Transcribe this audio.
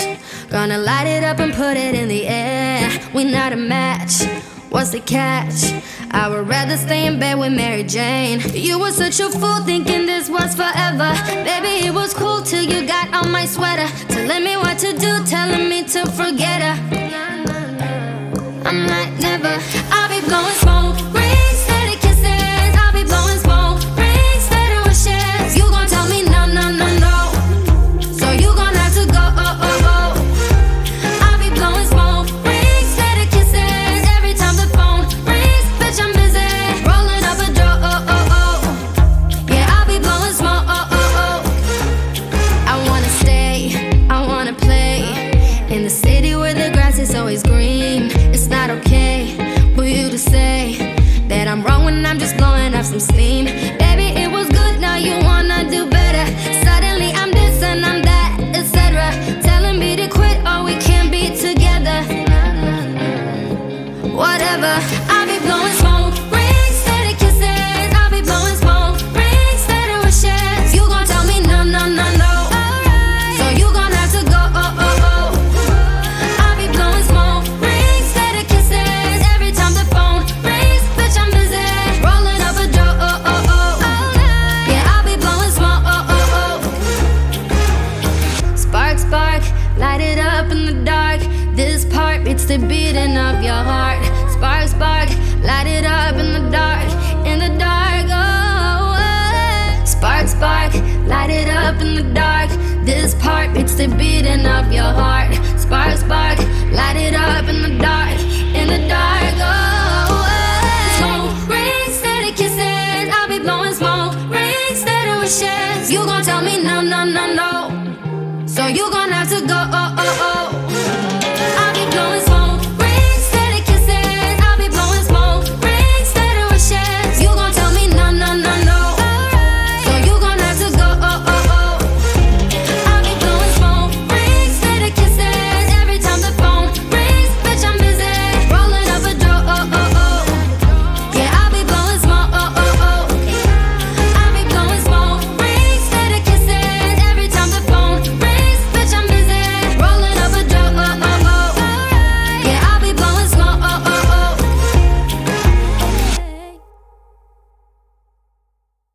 Gonna light it up and put it in the air. We not a match, what's the catch? I would rather stay in bed with Mary Jane. You were such a fool thinking this was forever. Baby, it was cool till you got on my sweater, telling me what to do, telling me to forget her. I'm like never. I'll be blowing smoke rings, steady kisses. I'll be blowing smoke rings, steady wishes. You gon' tell me no, no, no, no, so you gon' have to go. I'll be blowing smoke rings, steady kisses. Every time the phone rings, bitch, I'm busy rolling up a dough. Yeah, I'll be blowing smoke. I wanna stay, I wanna play in the city where the grass is always green. It's not okay for you to say that I'm wrong when I'm just blowing up some steam. Baby, it was good, now you wanna do better. Suddenly I'm this and I'm that, etc. Telling me to quit or we can't be together. Whatever, I'll be blowing smoke rings, steady kisses. I'll be blowing smoke rings, steady wishes. You gon' tell me no, no, no, no, so you gon' have to go. I'll be blowing smoke rings, steady kisses. Every time the phone rings, bitch, I'm busy rolling up a dough. Yeah, I'll be blowing smoke. Spark, spark, light it up in the dark. This part beats the beating of your heart. Spark, spark, light it up in the dark, in the dark. Oh, spark, spark, light it up in the dark. This part beats the beating of your heart. Spark, spark, light it up in the dark, in the dark. Oh, smoke rings, steady kisses. I'll be blowing smoke rings, steady wishes. You gon' tell me no, no, no, no, so you gon' have to go.